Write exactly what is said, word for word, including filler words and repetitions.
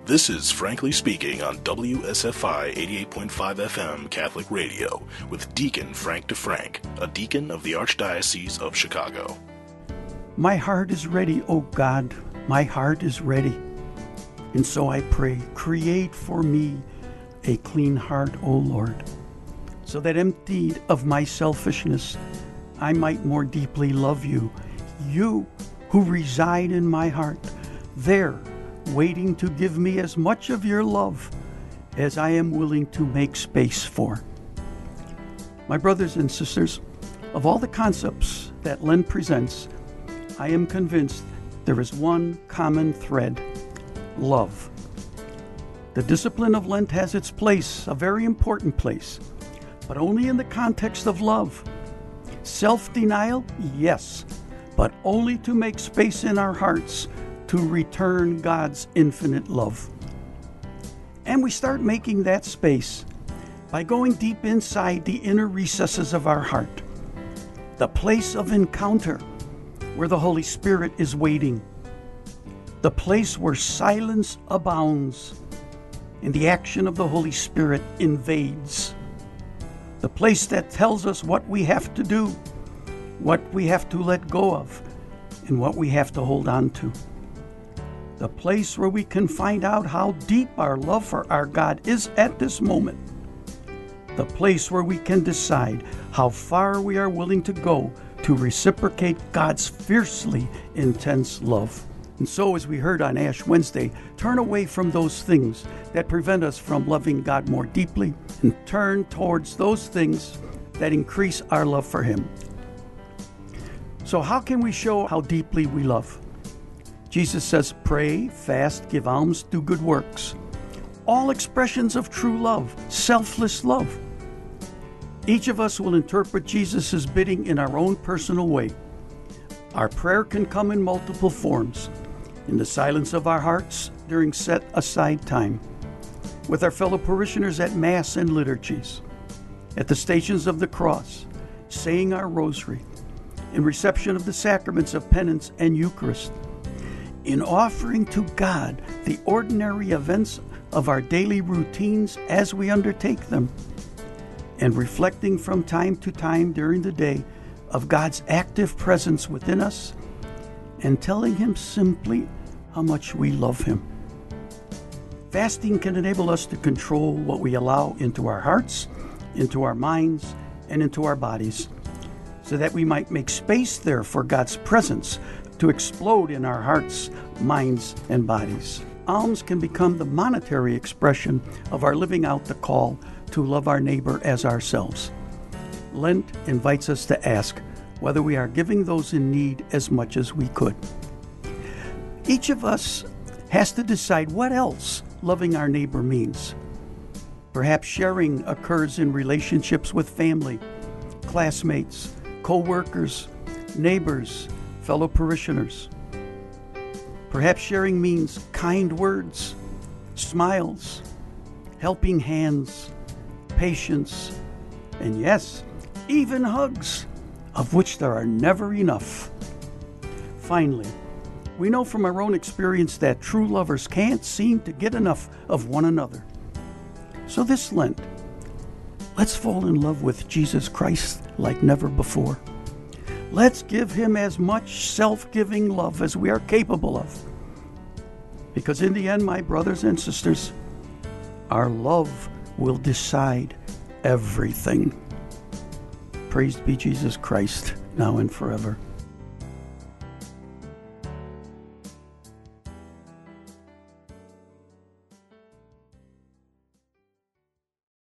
This is Frankly Speaking on W S F I eighty-eight point five F M Catholic Radio with Deacon Frank DeFrank, a deacon of the Archdiocese of Chicago. My heart is ready, O God, my heart is ready. And so I pray, create for me a clean heart, O Lord, so that emptied of my selfishness, I might more deeply love you, you who reside in my heart, there, waiting to give me as much of your love as I am willing to make space for. My brothers and sisters, of all the concepts that Lent presents, I am convinced there is one common thread: love. The discipline of Lent has its place, a very important place, but only in the context of love. Self-denial, yes, but only to make space in our hearts to return God's infinite love. And we start making that space by going deep inside the inner recesses of our heart, the place of encounter where the Holy Spirit is waiting, the place where silence abounds and the action of the Holy Spirit invades, the place that tells us what we have to do, what we have to let go of, and what we have to hold on to. The place where we can find out how deep our love for our God is at this moment. The place where we can decide how far we are willing to go to reciprocate God's fiercely intense love. And so, as we heard on Ash Wednesday, turn away from those things that prevent us from loving God more deeply and turn towards those things that increase our love for Him. So how can we show how deeply we love? Jesus says, pray, fast, give alms, do good works. All expressions of true love, selfless love. Each of us will interpret Jesus' bidding in our own personal way. Our prayer can come in multiple forms: in the silence of our hearts during set-aside time, with our fellow parishioners at Mass and liturgies, at the Stations of the Cross, saying our rosary, in reception of the sacraments of penance and Eucharist, in offering to God the ordinary events of our daily routines as we undertake them, and reflecting from time to time during the day of God's active presence within us, and telling Him simply how much we love Him. Fasting can enable us to control what we allow into our hearts, into our minds, and into our bodies, so that we might make space there for God's presence to explode in our hearts, minds, and bodies. Alms can become the monetary expression of our living out the call to love our neighbor as ourselves. Lent invites us to ask whether we are giving those in need as much as we could. Each of us has to decide what else loving our neighbor means. Perhaps sharing occurs in relationships with family, classmates, co-workers, neighbors, fellow parishioners. Perhaps sharing means kind words, smiles, helping hands, patience, and yes, even hugs, of which there are never enough. Finally, we know from our own experience that true lovers can't seem to get enough of one another. So this Lent, let's fall in love with Jesus Christ like never before. Let's give Him as much self-giving love as we are capable of. Because in the end, my brothers and sisters, our love will decide everything. Praised be Jesus Christ, now and forever.